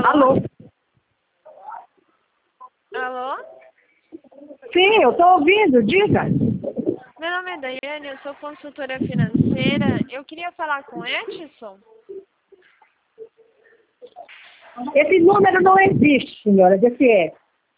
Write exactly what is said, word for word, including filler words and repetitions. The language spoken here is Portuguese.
Alô? Alô? Sim, eu estou ouvindo, diga. Meu nome é Daiane, eu sou consultora financeira. Eu queria falar com o Edson. Esse número não existe, senhora, desse é.